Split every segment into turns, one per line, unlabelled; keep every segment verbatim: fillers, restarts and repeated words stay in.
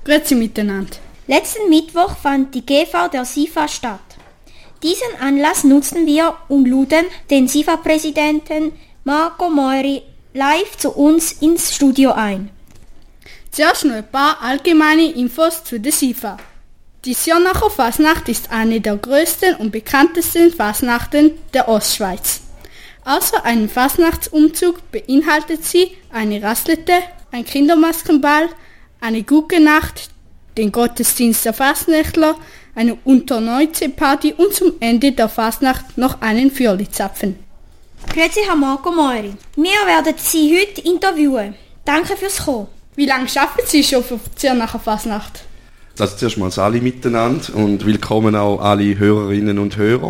Grüezi miteinander.
Letzten Mittwoch fand die G V der S I F A statt. Diesen Anlass nutzten wir und luden den S I F A-Präsidenten Marco Meuri live zu uns ins Studio ein.
Zuerst noch ein paar allgemeine Infos zu der S I F A. Die Zirnacher Fasnacht ist eine der größten und bekanntesten Fasnachten der Ostschweiz. Außer einem Fasnachtsumzug beinhaltet sie eine Raststätte, ein Kindermaskenball, eine Guggenacht, den Gottesdienst der Fasnächtler, eine Unterneuzparty und zum Ende der Fasnacht noch einen Fürlizapfen.
Grüezi, Herr Marco Meuri. Wir werden Sie heute interviewen. Danke fürs Kommen.
Wie lange arbeiten Sie schon für die Zirnacher Fasnacht?
Also zuerst mal alle miteinander und willkommen auch alle Hörerinnen und Hörer.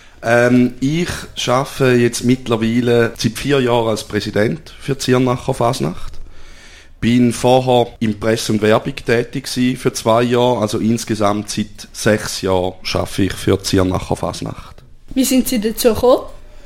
Ähm, ich arbeite jetzt mittlerweile seit vier Jahren als Präsident für die Zirnacher Fasnacht. Bin vorher in Presse und Werbung tätig gewesen für zwei Jahre, also insgesamt seit sechs Jahren arbeite ich für die Zirnacher Fasnacht.
Wie sind Sie dazu gekommen?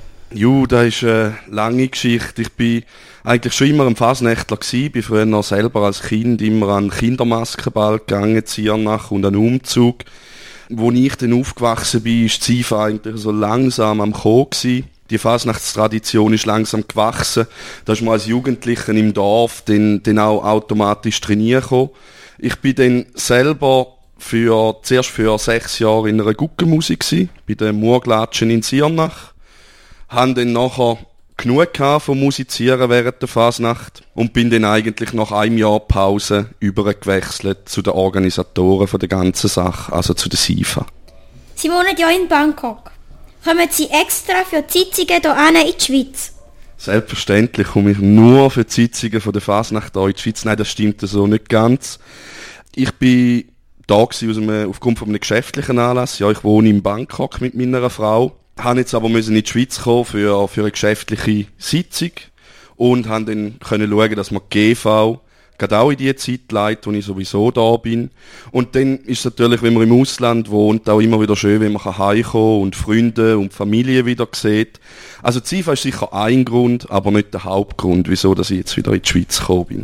Ju, das ist eine lange Geschichte. Ich bin eigentlich schon immer ein Fasnächtler gewesen, bin früher noch selber als Kind immer an den Kindermaskenball gegangen, Zirnach und an den Umzug. Wo ich dann aufgewachsen bin, ist die S I F A eigentlich so langsam am Kommen gewesen. Die Fasnachtstradition ist langsam gewachsen. Da ist man als Jugendlicher im Dorf dann, dann auch automatisch trainieren gekommen. Ich bin dann selber für, zuerst für sechs Jahre in einer Guggenmusik gewesen, bei den Murglatschen in Zirnach. Haben dann nachher genug gehabt vom Musizieren während der Fasnacht und bin dann eigentlich nach einem Jahr Pause übergewechselt zu den Organisatoren von der ganzen Sache, also zu der S I F A.
Sie wohnen ja in Bangkok. Kommen Sie extra für die Sitzungen hier in die Schweiz?
Selbstverständlich komme ich nur für die Sitzungen von der Fasnacht hier in die Schweiz. Nein, das stimmt so nicht ganz. Ich bin da gewesen aus einem, aufgrund von einem geschäftlichen Anlass. Ja, ich wohne in Bangkok mit meiner Frau. Haben jetzt aber müssen in die Schweiz kommen für, für eine geschäftliche Sitzung und haben dann können schauen, dass man die G V gerade auch in die Zeit leitet, wo ich sowieso da bin. Und dann ist es natürlich, wenn man im Ausland wohnt, auch immer wieder schön, wenn man heimkommen kann und Freunde und Familie wieder sieht. Also die S I F A ist sicher ein Grund, aber nicht der Hauptgrund, wieso dass ich jetzt wieder in die Schweiz gekommen bin.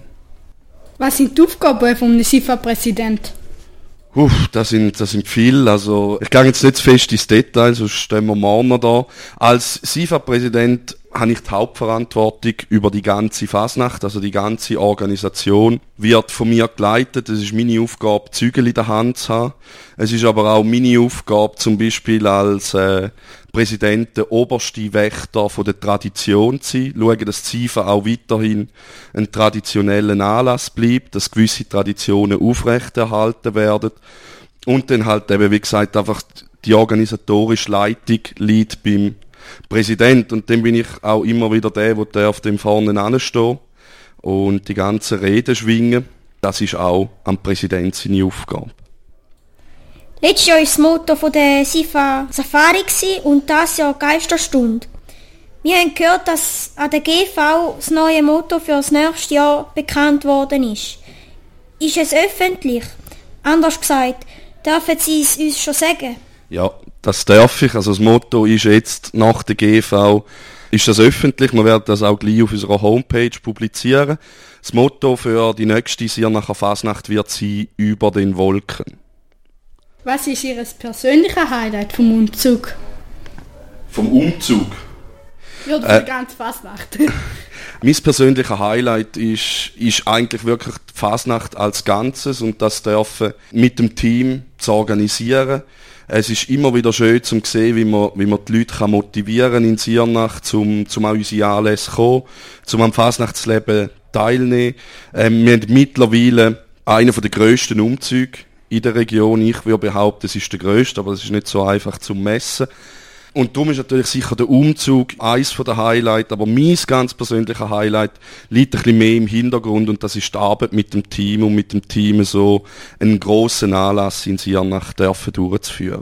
Was sind die Aufgaben vom S I F A-Präsidenten?
Uff, das sind, das sind viele. Also, ich gehe jetzt nicht zu fest ins Detail, sonst stehen wir morgen noch da. Als S I F A-Präsident habe ich die Hauptverantwortung über die ganze Fasnacht, also die ganze Organisation wird von mir geleitet. Es ist meine Aufgabe, Zügel in der Hand zu haben. Es ist aber auch meine Aufgabe, zum Beispiel als äh, Präsident der oberste Wächter von der Tradition zu sein, schauen, dass die S I F A auch weiterhin einen traditionellen Anlass bleibt, dass gewisse Traditionen aufrechterhalten werden und dann halt eben, wie gesagt, einfach die organisatorische Leitung liegt beim Präsident und dann bin ich auch immer wieder der, der auf dem vorne ansteht und die ganzen Reden schwingen. Das ist auch am Präsident seine Aufgabe.
Letztes Jahr war das Motto von der S I F A Safari und das Jahr Geisterstunde. Wir haben gehört, dass an der G V das neue Motto für das nächste Jahr bekannt worden ist. Ist es öffentlich? Anders gesagt, dürfen Sie es uns schon sagen?
Ja, das darf ich. Also das Motto ist jetzt nach der G V, ist das öffentlich. Wir werden das auch gleich auf unserer Homepage publizieren. Das Motto für die nächste Zirnacher Fasnacht wird sein «Über den Wolken».
Was ist Ihr persönliches Highlight vom Umzug?
Vom Umzug?
Ja, oder äh, die ganze Fasnacht.
Mein persönlicher Highlight ist, ist eigentlich wirklich die Fasnacht als Ganzes und das dürfen mit dem Team zu organisieren. Es ist immer wieder schön zu sehen, wie man, wie man die Leute motivieren kann in Zirnach, zum, zum an unsere Anlässe kommen, zum am Fasnachtsleben teilnehmen. Ähm, wir haben mittlerweile einen der grössten Umzüge in der Region. Ich würde behaupten, es ist der grösste, aber es ist nicht so einfach zu messen. Und darum ist natürlich sicher der Umzug eins der Highlights, aber mein ganz persönlicher Highlight liegt ein bisschen mehr im Hintergrund und das ist die Arbeit mit dem Team und mit dem Team so einen grossen Anlass in Zirnach dürfen durchzuführen.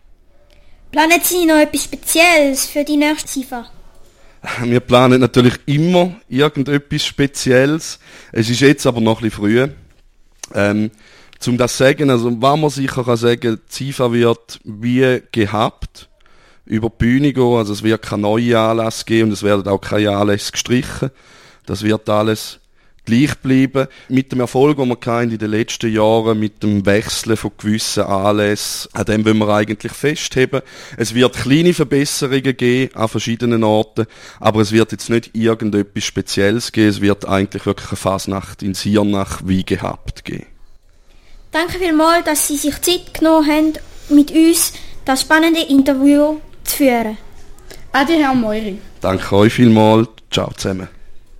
Planen Sie noch etwas Spezielles für die nächste S I F A?
Wir planen natürlich immer irgendetwas Spezielles. Es ist jetzt aber noch ein bisschen früh. Ähm, zum das zu sagen, also was man sicher kann sagen, die S I F A wird wie gehabt über die Bühne gehen, also es wird keine neuen Anlässe geben und es werden auch keine Anlässe gestrichen. Das wird alles gleich bleiben. Mit dem Erfolg, den wir in den letzten Jahren mit dem Wechseln von gewissen Anlässen, an dem wollen wir eigentlich festheben. Es wird kleine Verbesserungen geben an verschiedenen Orten, aber es wird jetzt nicht irgendetwas Spezielles geben. Es wird eigentlich wirklich eine Fasnacht in Siernach wie gehabt geben.
Danke vielmals, dass Sie sich Zeit genommen haben, mit uns das spannende Interview zu führen.
Adi, Herr Meuri.
Danke euch vielmals. Ciao zusammen.